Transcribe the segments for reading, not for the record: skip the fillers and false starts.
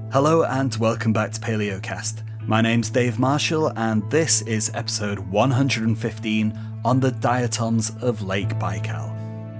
Hello and welcome back to Paleocast. My name's Dave Marshall and this is episode 115 on the diatoms of Lake Baikal.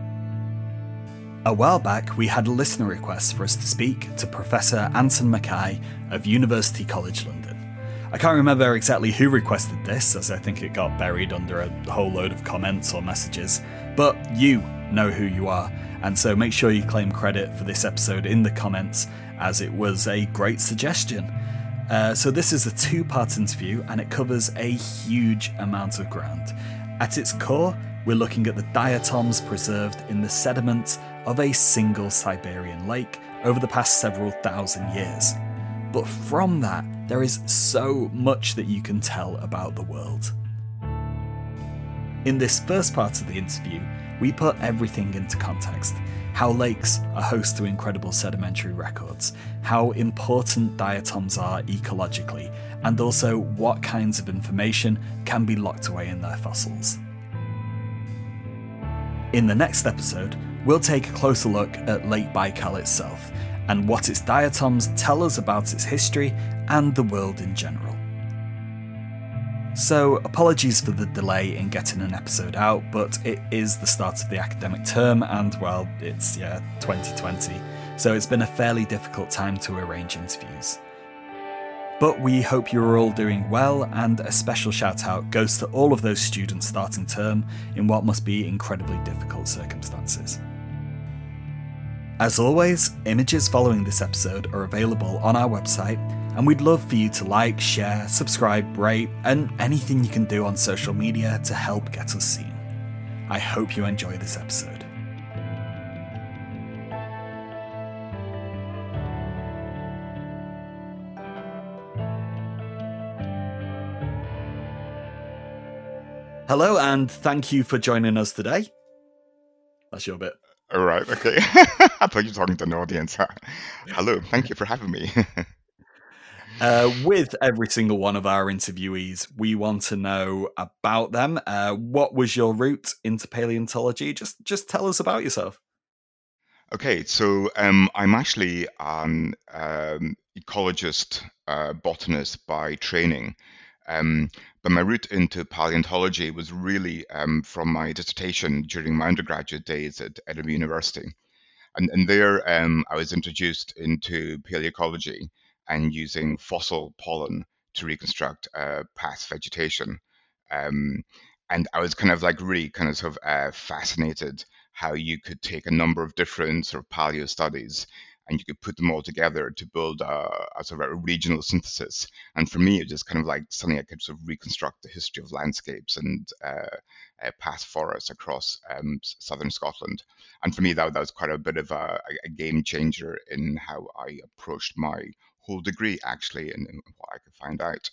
A while back we had a listener request for us to speak to Professor Anton Mackay of University College London. I can't remember exactly who requested this, as I think it got buried under a whole load of comments or messages, but you know who you are, and so make sure you claim credit for this episode in the comments, as it was a great suggestion. So this is a two-part interview, and it covers a huge amount of ground. At its core, we're looking at the diatoms preserved in the sediment of a single Siberian lake over the past several thousand years. But from that, there is so much that you can tell about the world. In this first part of the interview, we put everything into context. How lakes are host to incredible sedimentary records, how important diatoms are ecologically, and also what kinds of information can be locked away in their fossils. In the next episode, we'll take a closer look at Lake Baikal itself, and what its diatoms tell us about its history and the world in general. So, apologies for the delay in getting an episode out, but it is the start of the academic term and, well, it's 2020, so it's been a fairly difficult time to arrange interviews. But we hope you're all doing well, and a special shout out goes to all of those students starting term in what must be incredibly difficult circumstances. As always, images following this episode are available on our website, and we'd love for you to like, share, subscribe, rate, and anything you can do on social media to help get us seen. I hope you enjoy this episode. Hello, and thank you for joining us today. That's your bit. All right, okay. I thought you were talking to an audience. Hello, thank you for having me. With every single one of our interviewees, we want to know about them. What was your route into paleontology? Just tell us about yourself. Okay, so I'm actually an ecologist, botanist by training. But my route into paleontology was really from my dissertation during my undergraduate days at Edinburgh University. And there I was introduced into paleoecology and using fossil pollen to reconstruct past vegetation. And I was kind of like really kind of sort of fascinated how you could take a number of different sort of paleo studies and you could put them all together to build a sort of a regional synthesis. And for me, it just kind of like suddenly I could sort of reconstruct the history of landscapes and past forests across southern Scotland. And for me, that was quite a bit of a game changer in how I approached my whole degree, actually, and what I could find out.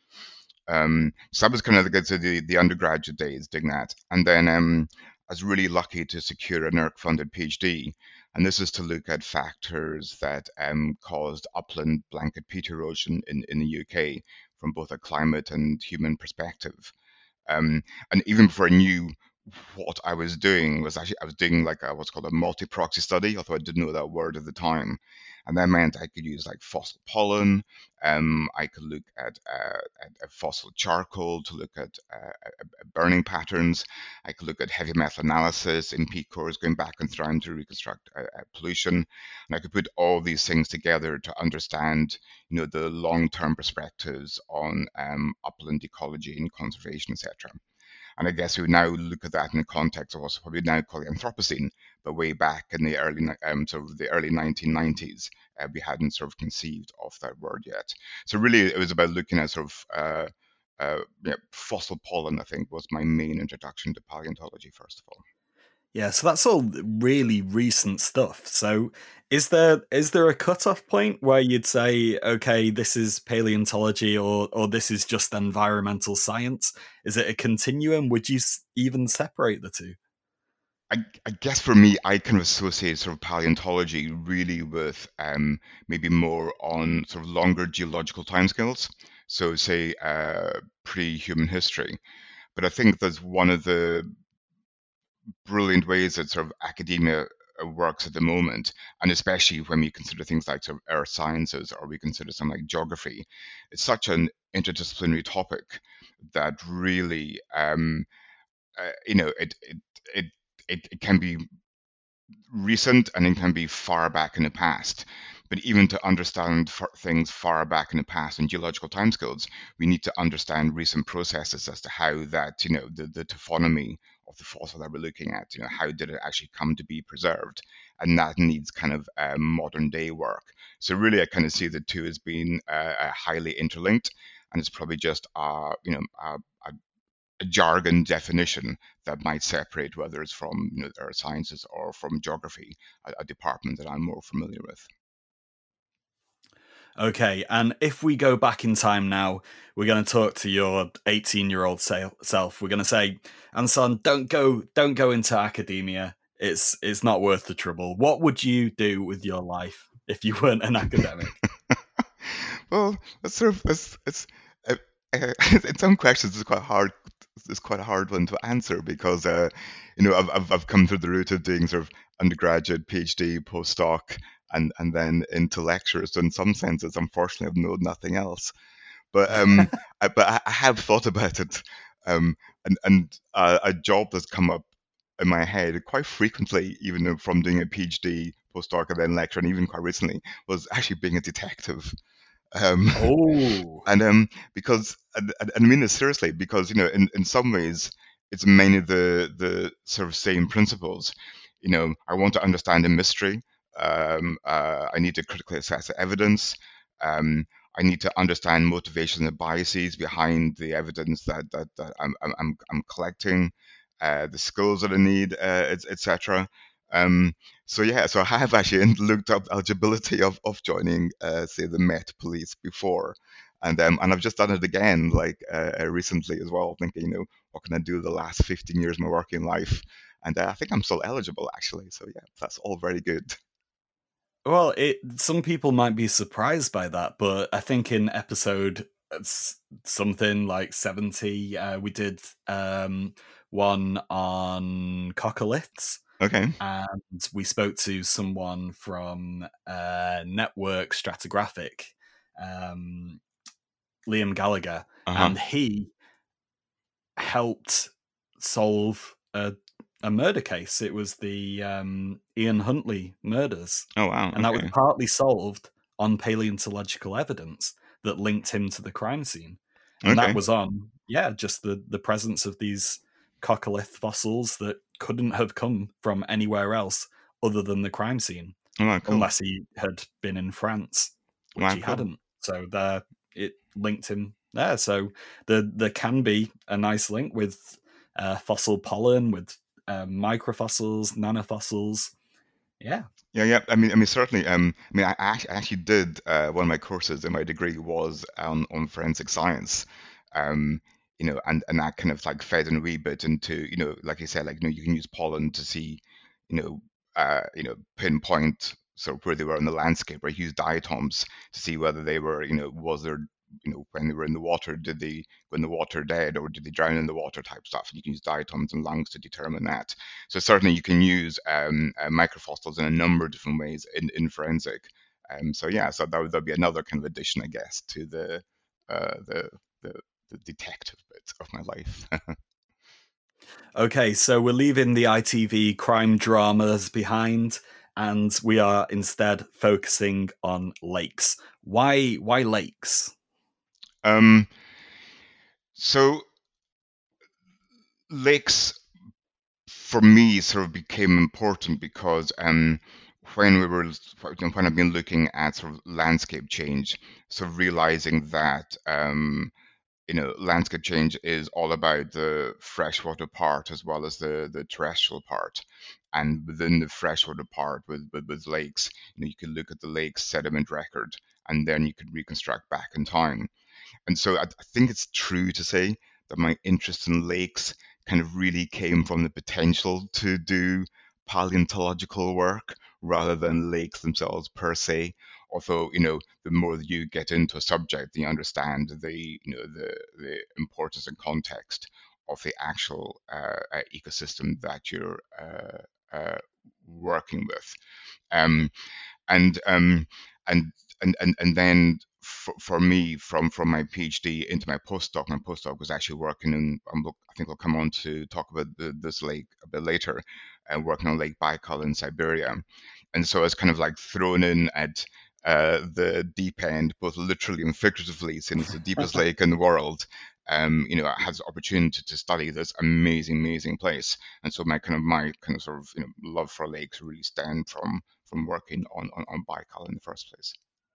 So that was kind of the undergraduate days doing that. And then I was really lucky to secure a NERC-funded PhD. And this is to look at factors that caused upland blanket peat erosion in the UK from both a climate and human perspective. And even before I knew what I was doing, I was doing like what's called a multi-proxy study, although I didn't know that word at the time. And that meant I could use like fossil pollen. I could look at fossil charcoal to look at burning patterns. I could look at heavy metal analysis in peat cores going back in time to reconstruct pollution. And I could put all these things together to understand, the long-term perspectives on upland ecology and conservation, etc. And I guess we would now look at that in the context of what we now call the Anthropocene, but way back in the early the early 1990s, we hadn't sort of conceived of that word yet. So really, it was about looking at sort of fossil pollen. I think was my main introduction to paleontology, first of all. Yeah, so that's all really recent stuff. So is there a cutoff point where you'd say, okay, this is paleontology or this is just environmental science? Is it a continuum? Would you even separate the two? I guess for me, I kind of associate sort of paleontology really with maybe more on sort of longer geological timescales. So say pre-human history. But I think that's one of the brilliant ways that sort of academia works at the moment, and especially when we consider things like sort of earth sciences or we consider something like geography, it's such an interdisciplinary topic that really, it, it can be recent and it can be far back in the past. But even to understand things far back in the past in geological timescales, we need to understand recent processes as to how that, the taphonomy of the fossil that we're looking at, how did it actually come to be preserved? And that needs kind of modern day work. So really, I kind of see the two as being highly interlinked, and it's probably just a jargon definition that might separate whether it's from earth sciences or from geography, a department that I'm more familiar with. Okay, and if we go back in time now, we're going to talk to your 18-year-old self. We're going to say, Anson, don't go into academia. It's not worth the trouble. What would you do with your life if you weren't an academic? Well, that's sort of it's in some questions it's quite hard. It's quite a hard one to answer because I've come through the route of doing sort of undergraduate, PhD, postdoc, and then into lectures. So in some senses, unfortunately, I've known nothing else. But I have thought about it, and a job that's come up in my head quite frequently, even from doing a PhD, postdoc, and then lecture, and even quite recently, was actually being a detective. Um, Oh, and because and I mean this seriously, because in some ways it's mainly the sort of same principles. I want to understand a mystery. I need to critically assess the evidence. um, I need to understand motivations and biases behind the evidence that I'm collecting, the skills that I need, etc. Um, so yeah, so I have actually looked up eligibility of joining, say, the Met Police before, and I've just done it again, like recently as well, thinking, what can I do the last 15 years of my working life, and I think I'm still eligible actually. So yeah, that's all very good. well, some people might be surprised by that, but I think in episode something like 70, we did one on coccoliths. Okay. And we spoke to someone from Network Stratigraphic, Liam Gallagher, Uh-huh. and he helped solve a murder case. It was the Ian Huntley murders, Oh wow. and that was Okay. partly solved on paleontological evidence that linked him to the crime scene. And that Okay. was on, just the presence of these coccolith fossils that couldn't have come from anywhere else other than the crime scene, Oh wow, cool. unless he had been in France, which Wow, he cool. hadn't. So there, it linked him there. So there can be a nice link with fossil pollen, with microfossils, nanofossils. Yeah. Yeah, yeah. I mean, certainly. I actually did one of my courses in my degree was on forensic science. Um, and that kind of like fed in a wee bit into, like you said, like you can use pollen to see, pinpoint sort of where they were in the landscape, or use diatoms to see whether they were, was there, when they were in the water, did they go in the water dead or did they drown in the water type stuff? And you can use diatoms and lungs to determine that. So certainly you can use microfossils in a number of different ways in forensic. So yeah, so that'd be another kind of addition, I guess, to uh, the, the the detective bit of my life. Okay, so we're leaving the ITV crime dramas behind, and we are instead focusing on lakes. Why lakes? um, so lakes for me sort of became important because when I've been looking at sort of landscape change, sort of realizing that landscape change is all about the freshwater part as well as the terrestrial part. And within the freshwater part with lakes, you can look at the lake's sediment record and then you can reconstruct back in time. And so I think it's true to say that my interest in lakes kind of really came from the potential to do paleontological work rather than lakes themselves per se. Although, the more that you get into a subject, you understand the importance and context of the actual ecosystem that you're working with. Um, and and and then for me, from my PhD into my postdoc was actually working in. I think I'll come on to talk about this lake a bit later, working on Lake Baikal in Siberia, and so I was kind of like thrown in at the deep end, both literally and figuratively, since it's the deepest lake in the world. I had the opportunity to study this amazing place, and so my kind of sort of love for lakes really stemmed from working on Baikal in the first place.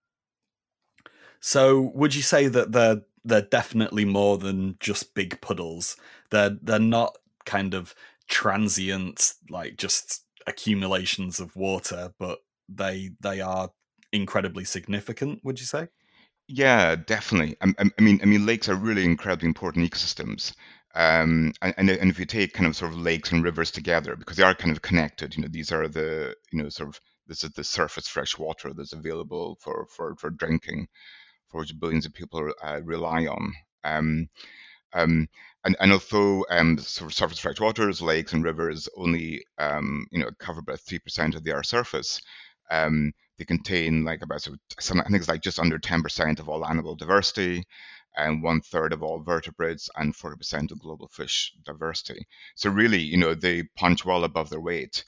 So, would you say that they're definitely more than just big puddles? They're not kind of transient, like just accumulations of water, but they are incredibly significant. Would you say? Yeah, definitely. I mean, lakes are really incredibly important ecosystems. And if you take kind of sort of lakes and rivers together, because they are kind of connected, these are the, sort of, this is the surface fresh water that's available for drinking, for which billions of people rely on. Um, um, and although sort of surface fresh waters, lakes and rivers only cover about 3% of the Earth's surface, they contain like about I think it's like just under 10% of all animal diversity, and one third of all vertebrates, and 40% of global fish diversity. So really, they punch well above their weight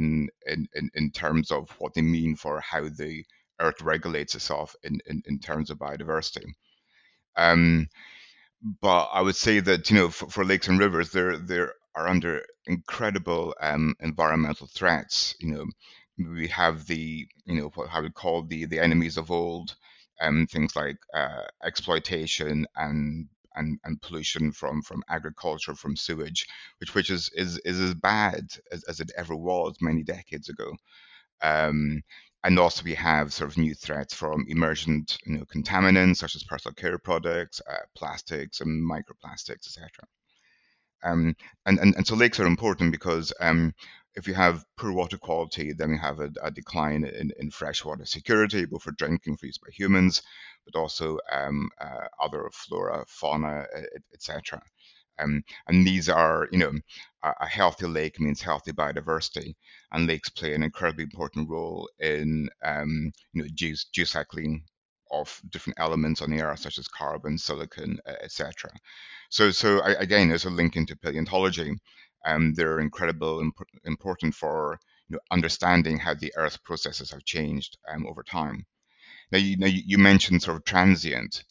in terms of what they mean for how the Earth regulates itself in terms of biodiversity. Um, but I would say that for lakes and rivers, they are under incredible environmental threats. We have the what I would call the enemies of old, things like exploitation and pollution from agriculture, from sewage, which is as bad as it ever was many decades ago. Um, and also we have sort of new threats from emergent contaminants such as personal care products, plastics and microplastics, etc. And so lakes are important because if you have poor water quality, then we have a decline in freshwater security, both for drinking, for use by humans, but also other flora, fauna, etc. And these are, a healthy lake means healthy biodiversity, and lakes play an incredibly important role in, geocycling of different elements on the earth, such as carbon, silicon, etc. So again, there's a link into paleontology. They're important for understanding how the Earth processes have changed over time. Now you mentioned sort of transient,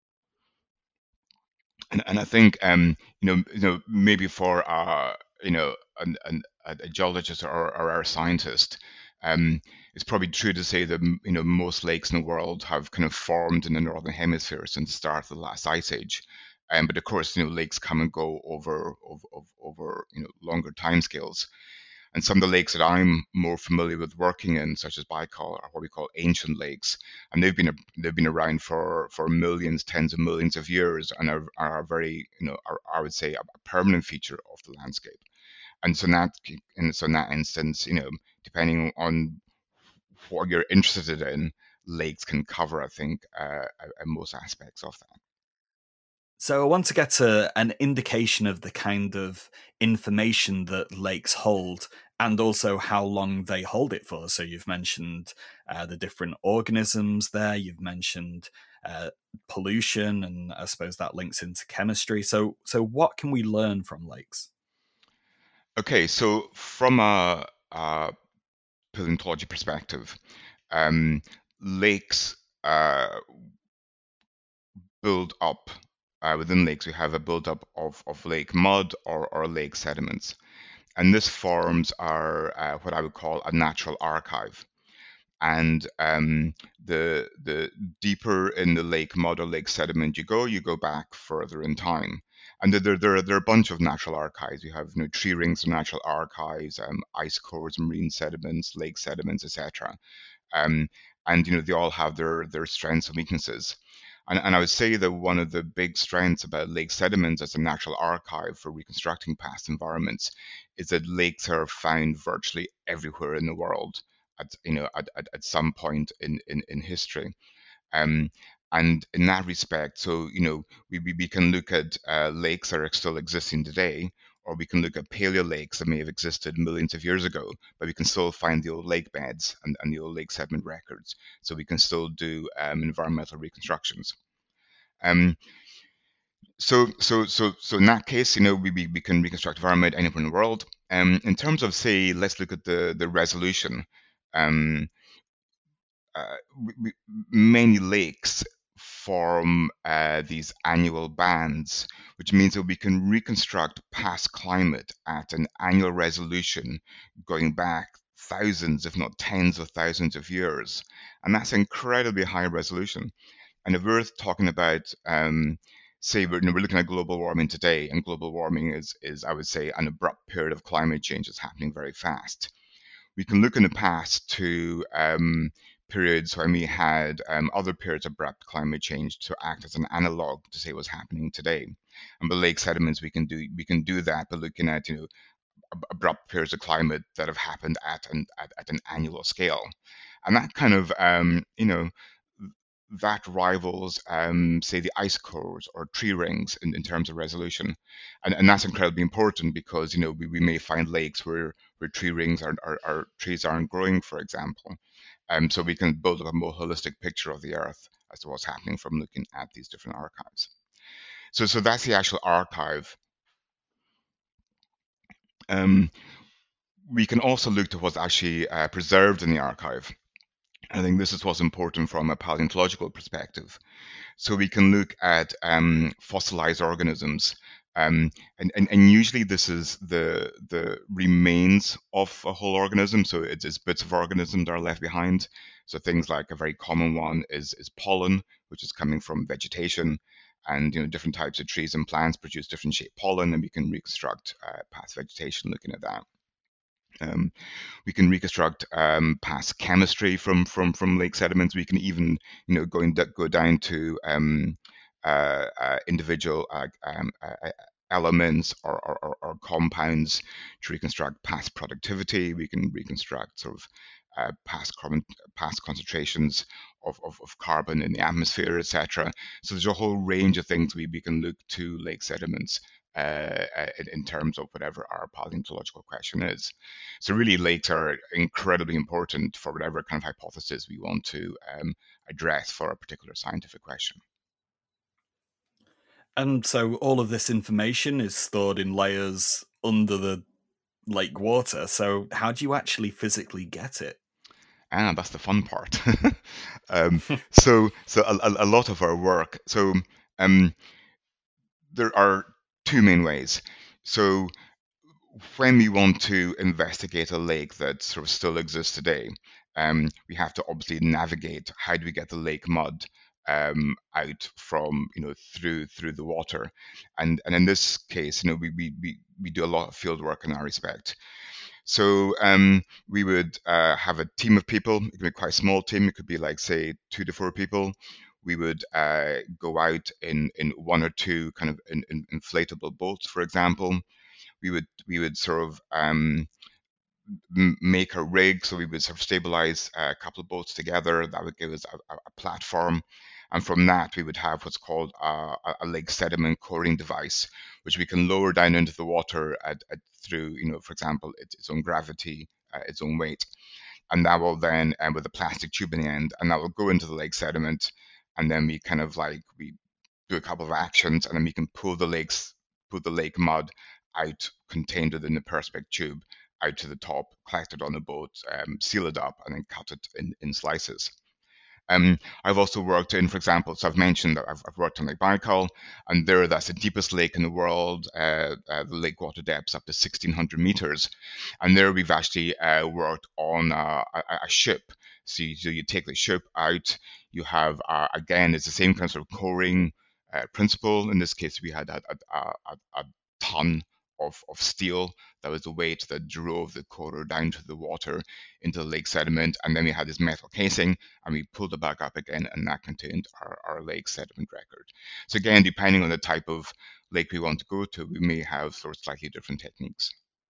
and I think maybe for a geologist or our scientist, um, it's probably true to say that most lakes in the world have kind of formed in the northern hemisphere since the start of the last ice age. But of course, lakes come and go over longer timescales. And some of the lakes that I'm more familiar with working in, such as Baikal, are what we call ancient lakes, and they've been around for millions, tens of millions of years, and are very, I would say, a permanent feature of the landscape. And so in that instance, depending on what you're interested in, lakes can cover, I think, most aspects of that. So I want to get an indication of the kind of information that lakes hold and also how long they hold it for. So you've mentioned the different organisms there, you've mentioned uh, pollution, and I suppose that links into chemistry. So what can we learn from lakes? Okay, so from a paleontology perspective, um, lakes build up. Within lakes, we have a buildup of lake mud or lake sediments. And this forms our what I would call a natural archive. And the deeper in the lake mud or lake sediment you go back further in time. And there are a bunch of natural archives. You have tree rings of natural archives, ice cores, marine sediments, lake sediments, etc. Um, and they all have their strengths and weaknesses. And I would say that one of the big strengths about lake sediments as a natural archive for reconstructing past environments is that lakes are found virtually everywhere in the world at some point in history. Um, and in that respect, so we can look at lakes that are still existing today, or we can look at paleo lakes that may have existed millions of years ago, but we can still find the old lake beds and the old lake sediment records. So we can still do environmental reconstructions. Um, so in that case, we can reconstruct environment anywhere in the world. In terms of, say, let's look at the resolution. Um, uh, Many lakes form these annual bands, which means that we can reconstruct past climate at an annual resolution going back thousands, if not tens of thousands of years. And that's incredibly high resolution. And if we're talking about, say, we're looking at global warming today, and global warming is, I would say, an abrupt period of climate change that's happening very fast. We can look in the past to periods when we had other periods of abrupt climate change to act as an analog to say what's happening today. And with lake sediments, we can do that by looking at abrupt periods of climate that have happened at an annual scale, and that kind of that rivals, say, the ice cores or tree rings in terms of resolution, and that's incredibly important because we may find lakes where tree rings are trees aren't growing, for example, so we can build up a more holistic picture of the Earth as to what's happening from looking at these different archives. So that's the actual archive. Um, we can also look to what's actually preserved in the archive. I think this is what's important from a paleontological perspective. So we can look at fossilized organisms, and usually this is the remains of a whole organism. So it's bits of organism that are left behind. So things like a very common one is pollen, which is coming from vegetation, and different types of trees and plants produce different shaped pollen, and we can reconstruct past vegetation looking at that. Um, we can reconstruct past chemistry from lake sediments. We can even go down to individual elements or compounds to reconstruct past productivity. We can reconstruct sort of past concentrations of carbon in the atmosphere, etc. So there's a whole range of things we can look to lake sediments in terms of whatever our paleontological question is. So really, lakes are incredibly important for whatever kind of hypothesis we want to address for a particular scientific question. And so all of this information is stored in layers under the lake water. So how do you actually physically get it? That's the fun part. So a lot of our work. So um, there are two main ways. So when we want to investigate a lake that sort of still exists today, we have to obviously navigate how do we get the lake mud out from through the water, and in this case, we do a lot of field work in that respect. So we would have a team of people. It could be quite a small team. It could be like, say, 2 to 4 people. We would go out in one or two kind of inflatable boats, for example. We would sort of make a rig, so we would sort of stabilize a couple of boats together. That would give us a platform, and from that we would have what's called a lake sediment coring device, which we can lower down into the water through, for example, its own gravity, its own weight, and that will then, with a plastic tube in the end, and that will go into the lake sediment, and then we kind of like we do a couple of actions, and then we can pull the lake mud out contained within the Perspex tube out to the top, collect it on the boat, seal it up, and then cut it in slices. I've also worked in, for example, so I've mentioned that I've worked on Lake Baikal, and that's the deepest lake in the world. The lake water depths up to 1,600 meters, and there we've actually worked on a ship. So you take the ship out. You have again, it's the same kind of coring principle. In this case, we had a ton of steel. That was the weight that drove the corer down to the water into the lake sediment, and then we had this metal casing, and we pulled it back up again, and that contained our lake sediment record. So again, depending on the type of lake we want to go to, we may have sort of slightly different techniques.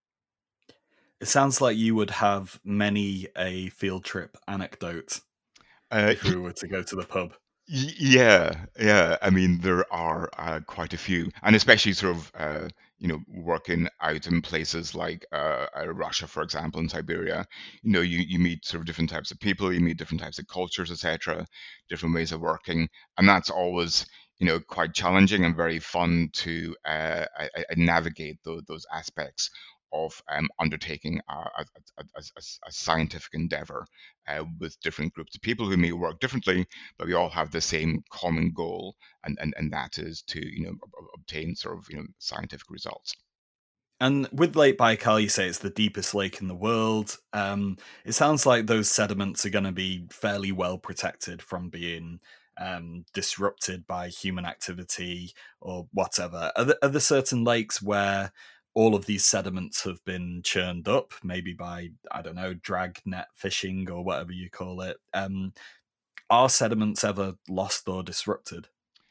It sounds like you would have many a field trip anecdote Uh, if we were to go to the pub. Yeah, yeah. I mean, there are quite a few, and especially sort of working out in places like Russia, for example, in Siberia. You meet sort of different types of people, you meet different types of cultures, etc., different ways of working, and that's always quite challenging and very fun to navigate those aspects of undertaking a scientific endeavor with different groups of people who may work differently, but we all have the same common goal, and that is to obtain sort of scientific results. And with Lake Baikal, you say it's the deepest lake in the world. It sounds like those sediments are going to be fairly well protected from being disrupted by human activity or whatever. Are there certain lakes where all of these sediments have been churned up, maybe by, I don't know, drag net fishing or whatever you call it? Are sediments ever lost or disrupted?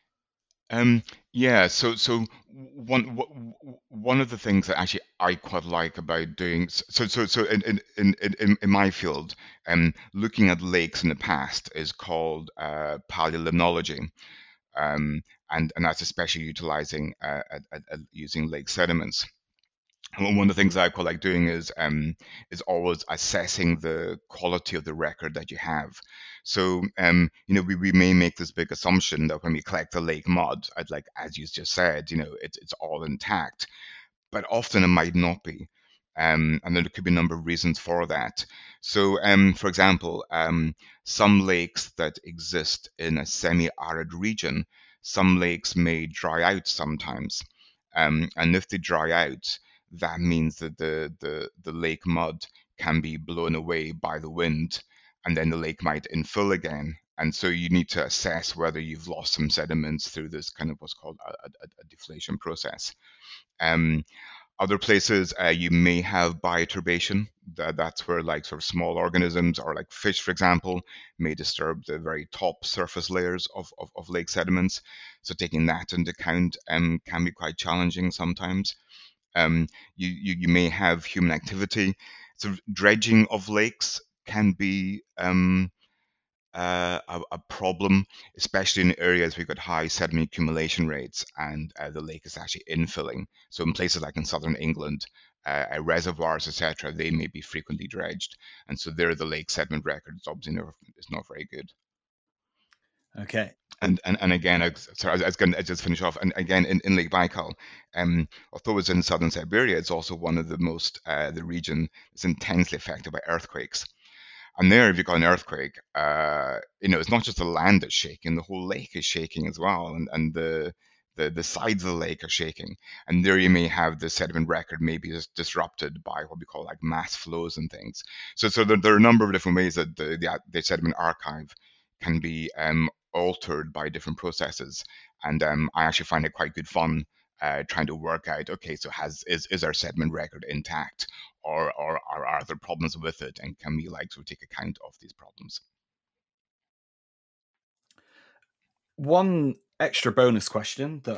Yeah, so one of the things that actually I quite like about doing so in my field, looking at lakes in the past is called paleolimnology, and that's especially utilizing using lake sediments. And one of the things that I quite like doing is always assessing the quality of the record that you have. So we may make this big assumption that when we collect the lake mud, I'd like as you just said, it's all intact, but often it might not be. And there could be a number of reasons for that. So, for example, some lakes that exist in a semi-arid region, some lakes may dry out sometimes. And if they dry out, that means that the lake mud can be blown away by the wind, and then the lake might infill again. And so you need to assess whether you've lost some sediments through this kind of what's called a deflation process. Um, Other places you may have bioturbation. That's where like sort of small organisms or like fish, for example, may disturb the very top surface layers of lake sediments. So taking that into account can be quite challenging sometimes. You may have human activity. So dredging of lakes can be a problem, especially in areas we've got high sediment accumulation rates and the lake is actually infilling. So in places like in southern England, reservoirs, etc., they may be frequently dredged, and so there the lake sediment record is obviously is not very good. Okay. And again, sorry, I was going to just finish off. And again, in Lake Baikal, although it's in southern Siberia, it's also one of the most the region is intensely affected by earthquakes. And there, if you've got an earthquake, it's not just the land that's shaking; the whole lake is shaking as well, and the sides of the lake are shaking. And there, you may have the sediment record maybe disrupted by what we call like mass flows and things. So there are a number of different ways that the sediment archive can be altered by different processes, and I actually find it quite good fun. Trying to work out, okay, so is our sediment record intact, or are there problems with it, and can we like to take account of these problems? One extra bonus question that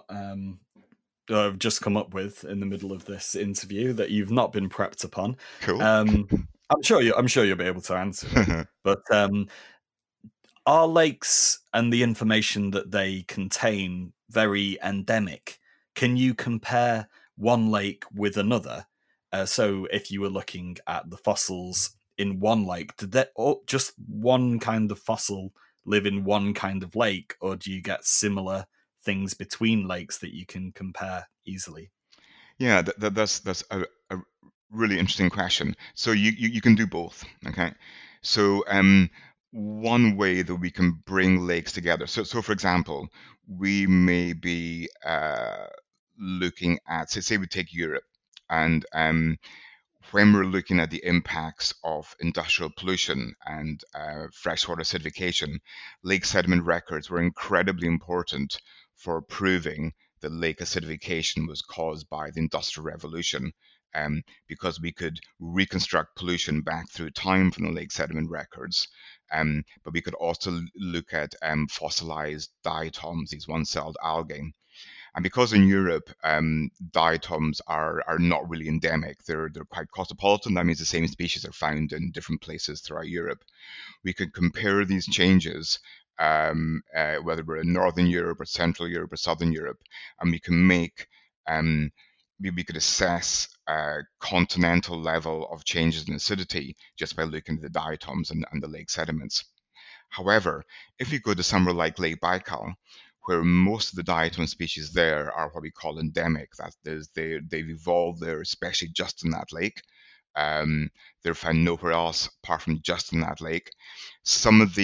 I've just come up with in the middle of this interview that you've not been prepped upon. Cool. I'm sure you'll be able to answer it. But are lakes and the information that they contain very endemic? Can you compare one lake with another? So if you were looking at the fossils in one lake, did that just one kind of fossil live in one kind of lake, or do you get similar things between lakes that you can compare easily? Yeah, that's a really interesting question. So you can do both. Okay. So one way that we can bring lakes together. So for example, we may be looking at say we take Europe, and when we're looking at the impacts of industrial pollution and freshwater acidification, lake sediment records were incredibly important for proving that lake acidification was caused by the Industrial Revolution, because we could reconstruct pollution back through time from the lake sediment records. But we could also look at fossilized diatoms, these one-celled algae. And because in Europe, diatoms are not really endemic, they're quite cosmopolitan. That means the same species are found in different places throughout Europe. We could compare these changes whether we're in Northern Europe or Central Europe or Southern Europe, and we can make um, we could assess continental level of changes in acidity just by looking at the diatoms and the lake sediments. However, if you go to somewhere like Lake Baikal, where most of the diatom species there are what we call endemic, that is, they've evolved there, especially just in that lake. They're found nowhere else apart from just in that lake. Some of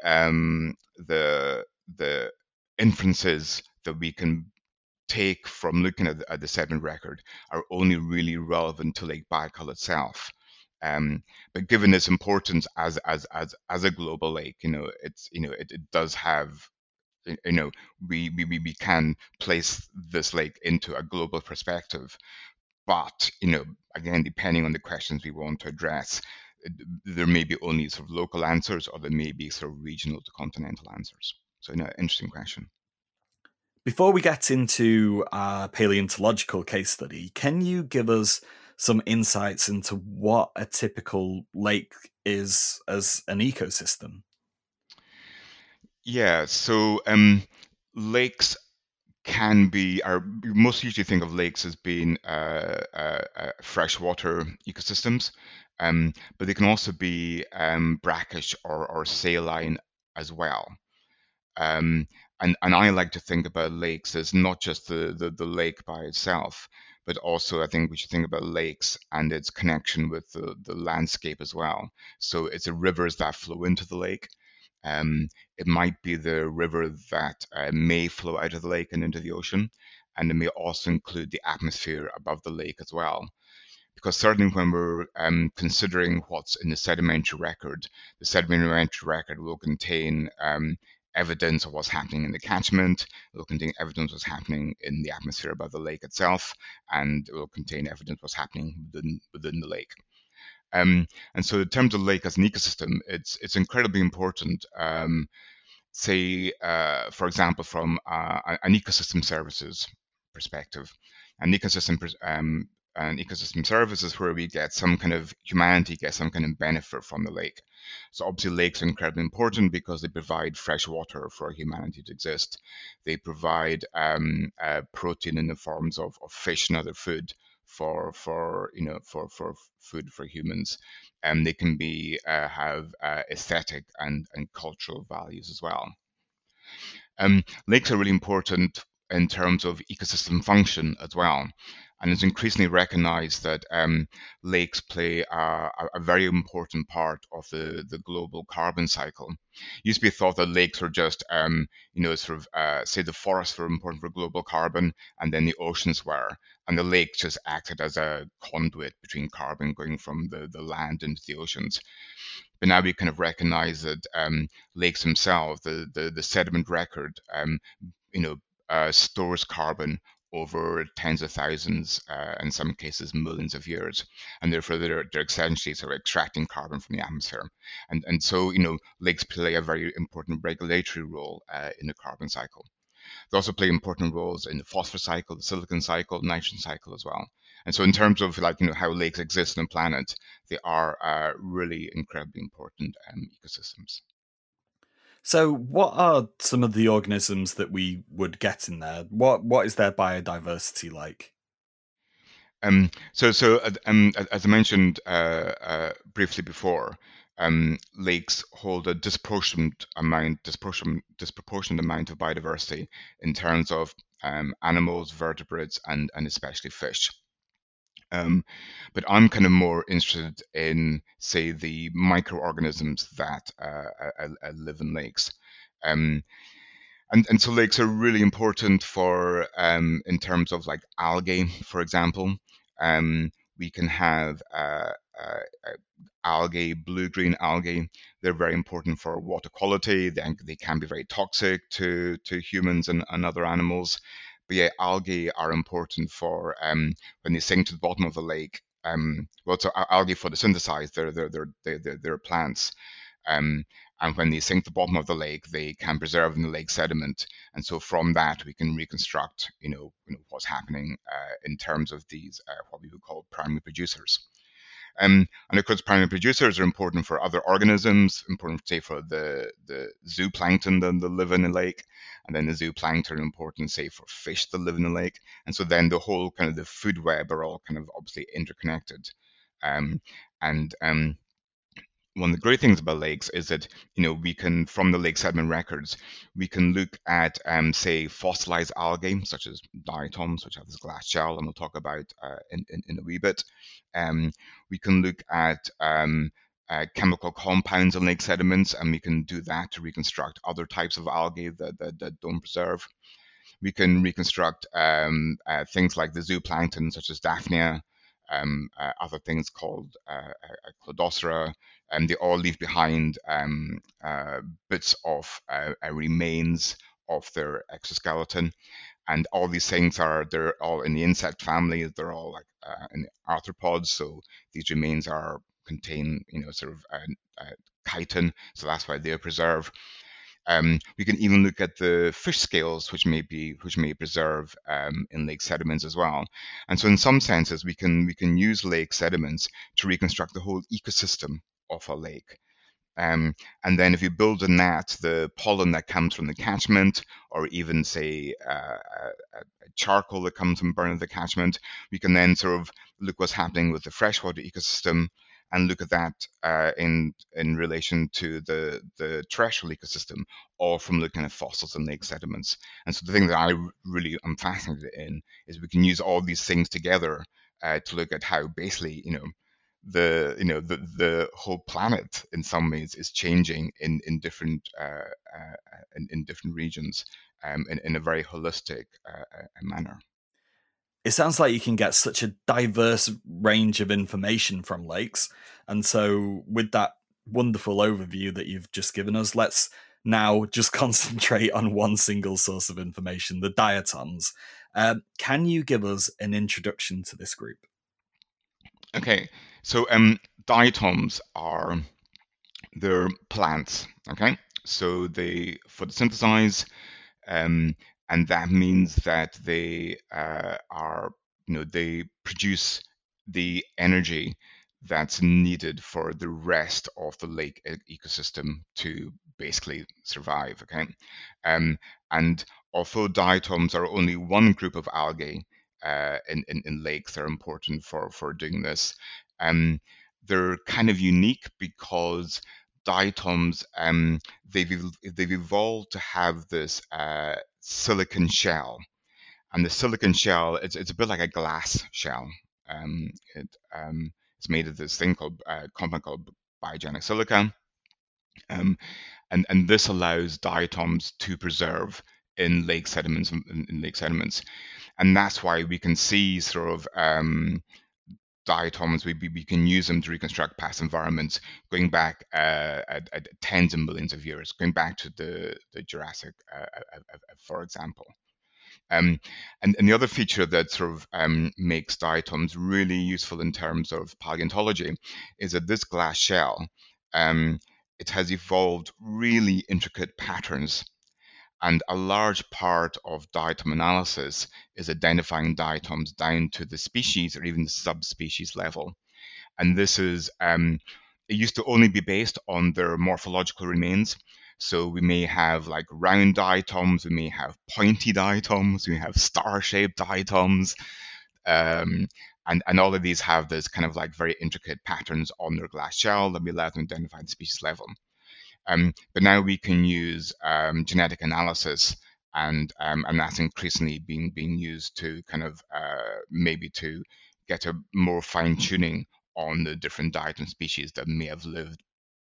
the inferences that we can take from looking at the sediment record are only really relevant to Lake Baikal itself. But given its importance as a global lake, it does have, we can place this lake into a global perspective. But again, depending on the questions we want to address, there may be only sort of local answers, or there may be sort of regional to continental answers. So, interesting question. Before we get into our paleontological case study, can you give us some insights into what a typical lake is as an ecosystem? Yeah, so lakes can be, or we most usually think of lakes as being freshwater ecosystems, but they can also be brackish or saline as well. Um, and I like to think about lakes as not just the lake by itself, but also I think we should think about lakes and its connection with the landscape as well. So it's the rivers that flow into the lake. It might be the river that may flow out of the lake and into the ocean, and it may also include the atmosphere above the lake as well. Because certainly when we're considering what's in the sedimentary record will contain evidence of what's happening in the catchment, it will contain evidence of what's happening in the atmosphere above the lake itself, and it will contain evidence of what's happening within the lake. And so in terms of lake as an ecosystem, it's incredibly important. Say, for example, from an ecosystem services perspective, an ecosystem services where we get some kind of humanity gets some kind of benefit from the lake. So obviously lakes are incredibly important because they provide fresh water for humanity to exist. They provide protein in the forms of fish and other food for food for humans, and they can be have aesthetic and cultural values as well. Lakes are really important in terms of ecosystem function as well. And it's increasingly recognized that lakes play a very important part of the global carbon cycle. It used to be thought that lakes were just, say the forests were important for global carbon, and then the oceans were. And the lakes just acted as a conduit between carbon going from the land into the oceans. But now we kind of recognize that lakes themselves, the sediment record, stores carbon over tens of thousands, in some cases millions of years, and therefore they're essentially sort of extracting carbon from the atmosphere, and so lakes play a very important regulatory role in the carbon cycle. They also play important roles in the phosphorus cycle, the silicon cycle, nitrogen cycle as well. And so in terms of how lakes exist on the planet, they are really incredibly important ecosystems. So, what are some of the organisms that we would get in there? What is their biodiversity like? As I mentioned briefly before, lakes hold a disproportionate amount of biodiversity in terms of animals, vertebrates, and especially fish. But I'm kind of more interested in, say, the microorganisms that live in lakes. Um, and so lakes are really important for in terms of like algae, for example. We can have algae, blue-green algae. They're very important for water quality. They can be very toxic to humans and other animals. But yeah, algae are important for when they sink to the bottom of the lake. So algae photosynthesize. They're plants. Um, and when they sink to the bottom of the lake, they can preserve in the lake sediment, and so from that we can reconstruct, what's happening in terms of these what we would call primary producers. And of course, primary producers are important for other organisms, important, say, for the zooplankton that live in a lake, and then the zooplankton are important, say, for fish that live in a lake. And so then the whole kind of the food web are all kind of obviously interconnected. And one of the great things about lakes is that we can, from the lake sediment records, we can look at say fossilized algae such as diatoms, which have this glass shell, and we'll talk about in a wee bit. We can look at chemical compounds in lake sediments, and we can do that to reconstruct other types of algae that don't preserve. We can reconstruct things like the zooplankton, such as Daphnia, other things called Cladocera, and they all leave behind bits of remains of their exoskeleton. And all these things they're all in the insect family. They're all like in the arthropods. So these remains contain, sort of chitin. So that's why they're preserved. We can even look at the fish scales, which may preserve in lake sediments as well. And so, in some senses, we can use lake sediments to reconstruct the whole ecosystem of a lake. And then, if you build on that, the pollen that comes from the catchment, or even say charcoal that comes from burning the catchment, we can then sort of look what's happening with the freshwater ecosystem and look at that in relation to the terrestrial ecosystem, or from looking at fossils and lake sediments. And so the thing that I really am fascinated in is we can use all these things together to look at how basically the whole planet in some ways is changing in different in different regions in a very holistic manner. It sounds like you can get such a diverse range of information from lakes. And so, with that wonderful overview that you've just given us, let's now just concentrate on one single source of information, the diatoms. Can you give us an introduction to this group? Okay, so diatoms they're plants. Okay, so they photosynthesize. And that means that they they produce the energy that's needed for the rest of the lake ecosystem to basically survive. Okay, and although diatoms are only one group of algae in lakes that are important for doing this, they're kind of unique because diatoms they've evolved to have this silicon shell, and the silicon shell it's a bit like a glass shell. It's made of this thing called compound called biogenic silica, and this allows diatoms to preserve in lake sediments and that's why we can see sort of diatoms, we can use them to reconstruct past environments going back at tens of millions of years, going back to the Jurassic, for example. And the other feature that sort of makes diatoms really useful in terms of paleontology is that this glass shell, it has evolved really intricate patterns. And a large part of diatom analysis is identifying diatoms down to the species or even the subspecies level. And this is, it used to only be based on their morphological remains. So we may have like round diatoms, we may have pointy diatoms, we have star-shaped diatoms. And all of these have this kind of like very intricate patterns on their glass shell that we allow them to identify the species level. But now we can use genetic analysis, and that's increasingly being used to kind of maybe to get a more fine tuning on the different diatom species that may have lived,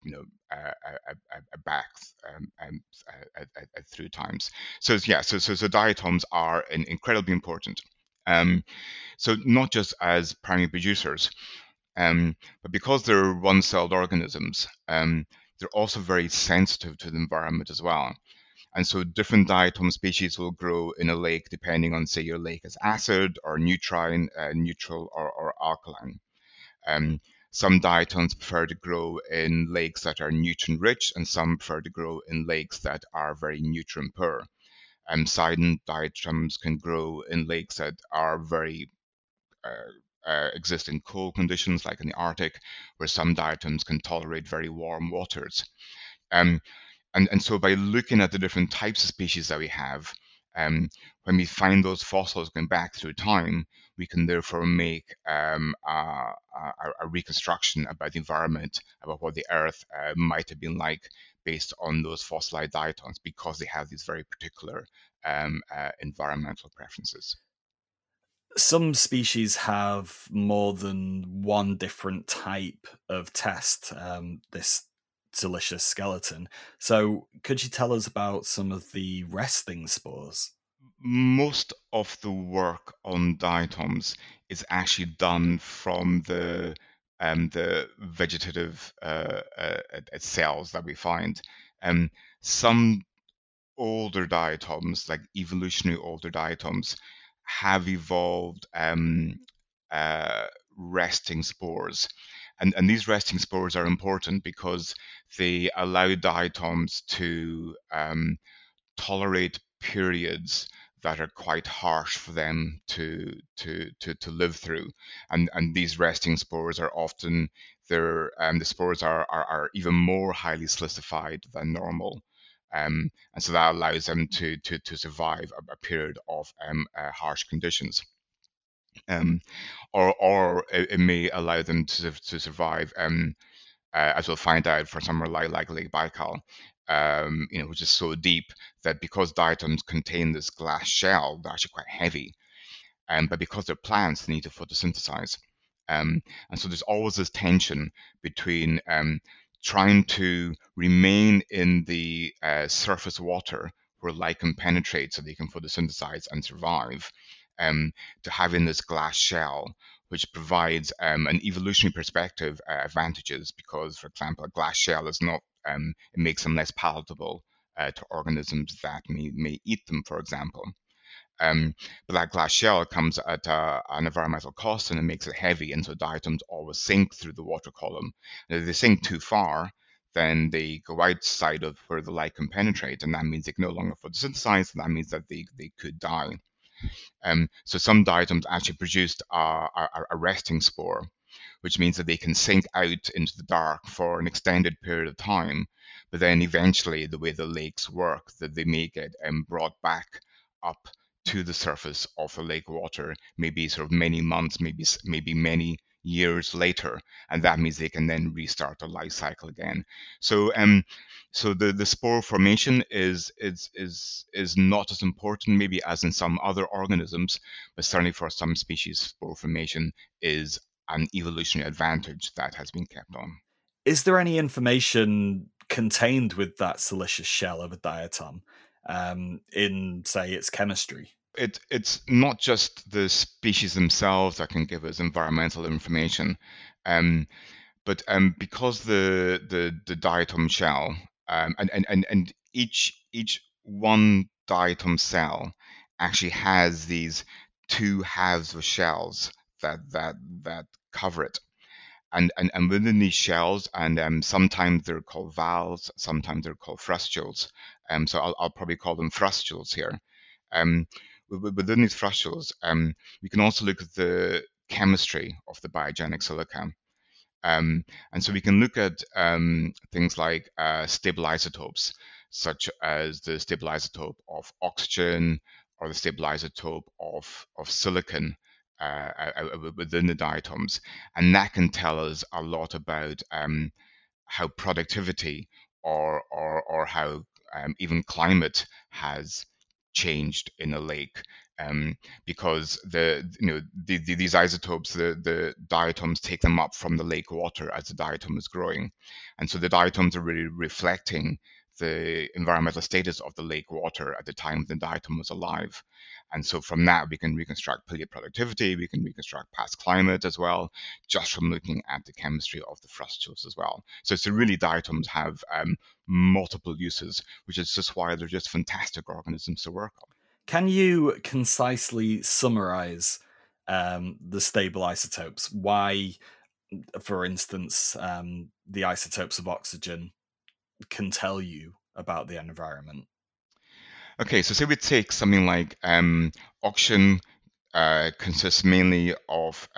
back through times. So yeah, so diatoms are incredibly important. So not just as primary producers, but because they're one-celled organisms. They're also very sensitive to the environment as well. And so different diatom species will grow in a lake depending on, say, your lake is acid or neutral or alkaline. Some diatoms prefer to grow in lakes that are nutrient rich, and some prefer to grow in lakes that are very nutrient poor. Sidon diatoms can grow in lakes that are very exist in cold conditions, like in the Arctic, where some diatoms can tolerate very warm waters. Um, and so by looking at the different types of species that we have, when we find those fossils going back through time, we can therefore make a reconstruction about the environment, about what the Earth might have been like based on those fossilized diatoms, because they have these very particular environmental preferences. Some species have more than one different type of test, this delicious skeleton. So, could you tell us about some of the resting spores? Most of the work on diatoms is actually done from the vegetative cells that we find. Some older diatoms, like evolutionary older diatoms, have evolved resting spores. And these resting spores are important because they allow diatoms to tolerate periods that are quite harsh for them to live through. And these resting spores are often the spores are even more highly silicified than normal. And so that allows them to survive a period of harsh conditions. Um, or it may allow them to survive, as we'll find out for somewhere like Lake Baikal, which is so deep that because diatoms contain this glass shell, they're actually quite heavy. But because they're plants, they need to photosynthesize. And so there's always this tension between trying to remain in the surface water where light can penetrate so they can photosynthesize and survive, to having this glass shell, which provides an evolutionary perspective advantages because, for example, a glass shell is not, it makes them less palatable to organisms that may eat them, for example. But that glass shell comes at an environmental cost and it makes it heavy, and so diatoms always sink through the water column. And if they sink too far, then they go outside of where the light can penetrate, and that means they can no longer photosynthesize, and that means that they could die. So some diatoms actually produced a resting spore, which means that they can sink out into the dark for an extended period of time. But then eventually, the way the lakes work, that they may get brought back up to the surface of the lake water, maybe sort of many months, maybe many years later, and that means they can then restart the life cycle again. So so the spore formation is not as important maybe as in some other organisms, but certainly for some species, spore formation is an evolutionary advantage that has been kept on. Is there any information contained with that silicious shell of a diatom in, say, its chemistry? It's not just the species themselves that can give us environmental information, um, but because the diatom shell, and each one diatom cell actually has these two halves of shells that cover it. And within these shells, and sometimes they're called valves, sometimes they're called frustules. So I'll probably call them frustules here. Um, Within these frustules, we can also look at the chemistry of the biogenic silica. And so we can look at things like stable isotopes, such as the stable isotope of oxygen or the stable isotope of silicon within the diatoms. And that can tell us a lot about how productivity or how even climate has changed in a lake, because these isotopes, the diatoms take them up from the lake water as the diatom is growing, and so the diatoms are really reflecting the environmental status of the lake water at the time the diatom was alive. And so from that we can reconstruct period productivity, we can reconstruct past climate as well, just from looking at the chemistry of the frustules as well. So really diatoms have multiple uses, which is just why they're just fantastic organisms to work on. Can you concisely summarize the stable isotopes? Why, for instance, the isotopes of oxygen can tell you about the environment? Okay, so say we take something like oxygen consists mainly of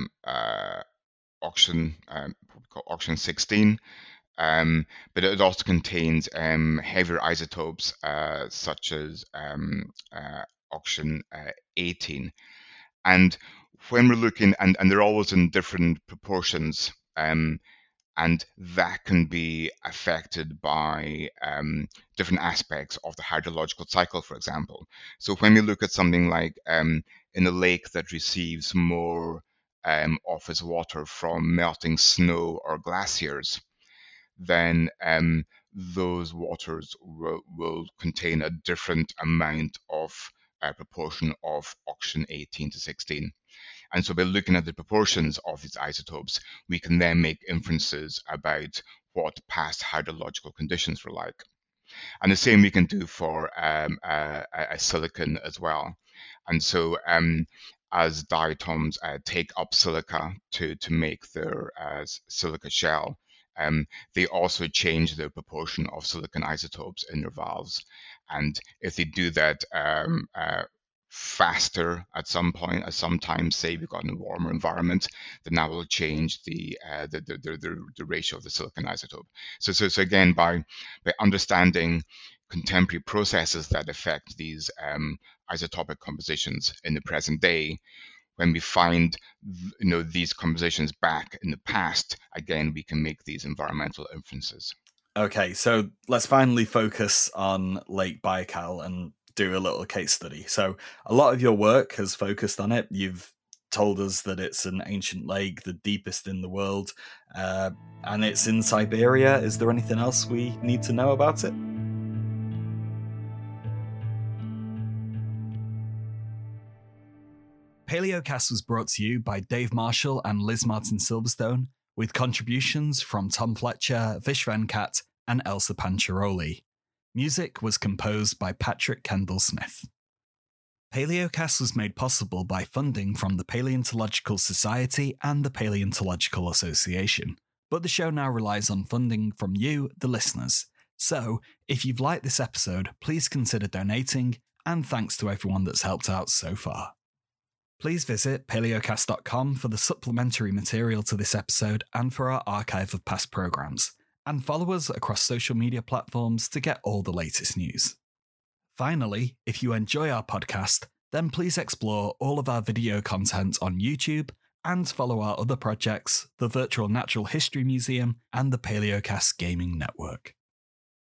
oxygen, what we call oxygen 16, but it also contains heavier isotopes such as oxygen 18. And when we're looking, and they're always in different proportions, and that can be affected by different aspects of the hydrological cycle, for example. So when we look at something like in a lake that receives more of its water from melting snow or glaciers, then those waters will contain a different amount of proportion of oxygen 18 to 16. And so by looking at the proportions of these isotopes, we can then make inferences about what past hydrological conditions were like. And the same we can do for a silicon as well. And so as diatoms take up silica to make their silica shell, they also change the proportion of silicon isotopes in their valves. And if they do that faster at some point, at some time, say we've got in a warmer environment, then that will change the ratio of the silicon isotope. So again, by understanding contemporary processes that affect these isotopic compositions in the present day, when we find these compositions back in the past, again we can make these environmental inferences. Okay, so let's finally focus on Lake Baikal and do a little case study. So a lot of your work has focused on it. You've told us that it's an ancient lake, the deepest in the world, and it's in Siberia. Is there anything else we need to know about it? Paleocast was brought to you by Dave Marshall and Liz Martin Silverstone, with contributions from Tom Fletcher, Vish Venkat, and Elsa Pancharoli. Music was composed by Patrick Kendall Smith. Paleocast was made possible by funding from the Paleontological Society and the Paleontological Association, but the show now relies on funding from you, the listeners. So, if you've liked this episode, please consider donating, and thanks to everyone that's helped out so far. Please visit paleocast.com for the supplementary material to this episode and for our archive of past programs, and follow us across social media platforms to get all the latest news. Finally, if you enjoy our podcast, then please explore all of our video content on YouTube and follow our other projects, the Virtual Natural History Museum and the Paleocast Gaming Network.